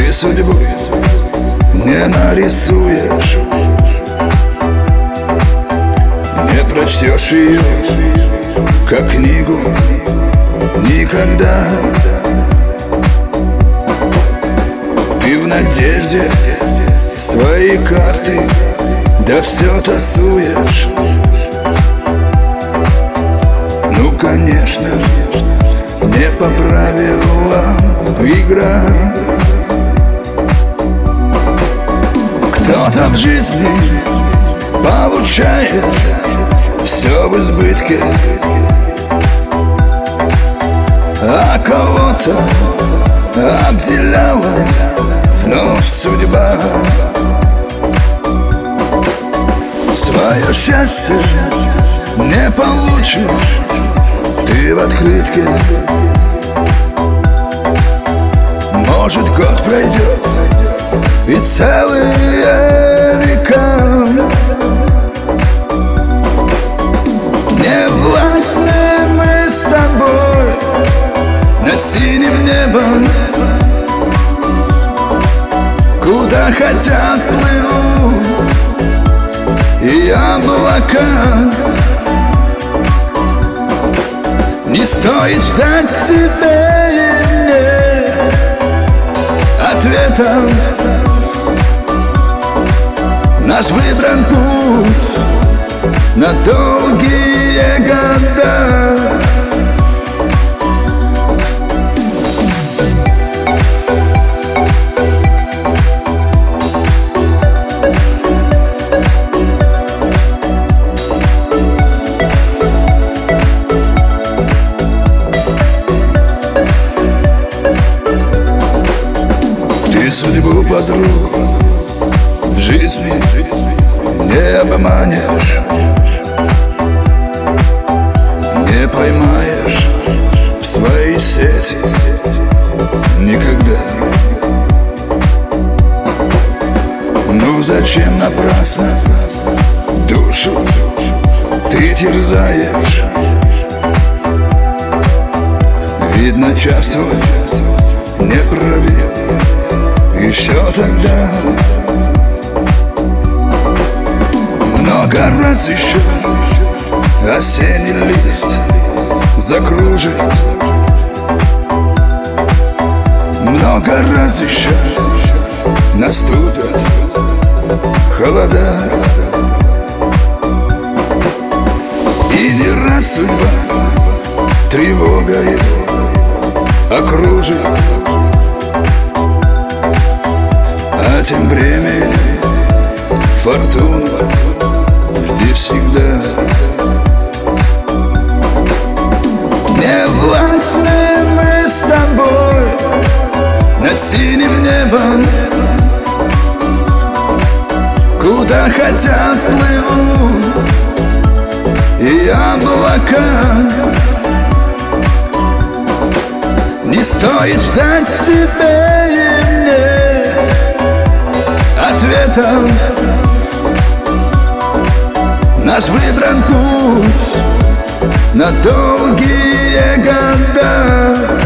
Ты судьбу не нарисуешь, не прочтешь ее, как книгу, никогда. Ты в надежде свои карты, да все тасуешь. Ну, конечно, не по правилам игра. Кто-то в жизни получает все в избытке, а кого-то обделяла вновь судьба. Свое счастье не получишь ты в открытке. Может, год пройдет и целые века. Не властны мы с тобой над синим небом, куда хотят плывут и облака. Не стоит ждать тебе и мне ответов. Наш выбран путь на долгие года. Ты судьбу подруг в жизни не обманешь, не поймаешь в свои сети никогда. Ну зачем напрасно душу ты терзаешь? Видно, час твой не пробил еще тогда. Много раз еще осенний лист закружит, много раз еще наступят холода. И не раз судьба тревогой окружит, а тем временем фортуну жди всегда. Не властны мы с тобой над синим небом, куда хотят плывут и облака. Не стоит ждать тебя и мне ответов. Наш выбран путь на долгие года.